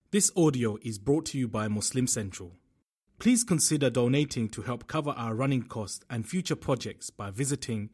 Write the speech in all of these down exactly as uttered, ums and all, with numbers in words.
This audio is brought to you by Muslim Central. Please consider donating to help cover our running costs and future projects by visiting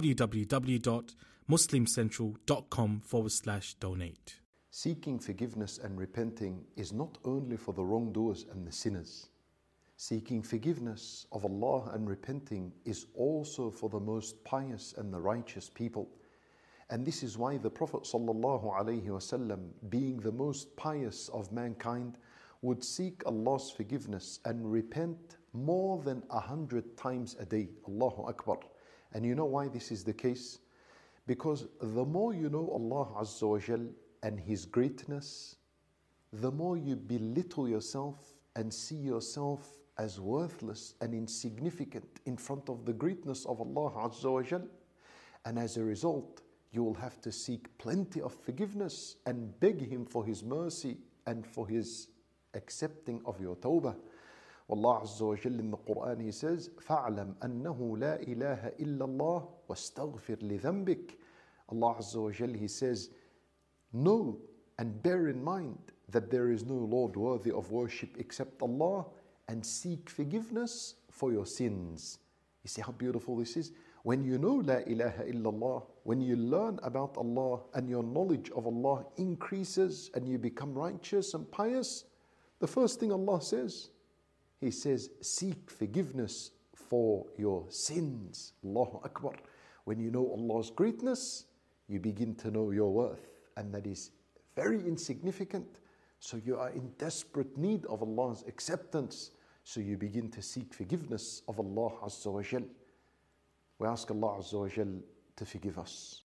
www.muslimcentral.com forward slash donate. Seeking forgiveness and repenting is not only for the wrongdoers and the sinners. Seeking forgiveness of Allah and repenting is also for the most pious and the righteous people. And this is why the Prophet ﷺ, being the most pious of mankind, would seek Allah's forgiveness and repent more than a hundred times a day. Allahu Akbar. And you know why this is the case? Because the more you know Allah Azza wa Jal and His greatness, the more you belittle yourself and see yourself as worthless and insignificant in front of the greatness of Allah Azza wa Jal. And as a result, you will have to seek plenty of forgiveness and beg Him for His mercy and for His accepting of your tawbah. Allah Azza wa Jalla in the Quran, He says, فَاعْلَمْ أَنَّهُ لَا إِلَهَ إِلَّا اللَّهُ وَاسْتَغْفِرْ لِذَنْبِكَ. Allah Azza wa Jalla, He says, know and bear in mind that there is no Lord worthy of worship except Allah, and seek forgiveness for your sins. You see how beautiful this is? When you know La ilaha illallah, when you learn about Allah and your knowledge of Allah increases and you become righteous and pious, the first thing Allah says, He says, seek forgiveness for your sins. Allahu Akbar. When you know Allah's greatness, you begin to know your worth, and that is very insignificant. So you are in desperate need of Allah's acceptance. So you begin to seek forgiveness of Allah Azza wa Jal. We ask Allah Azza wa Jal to forgive us.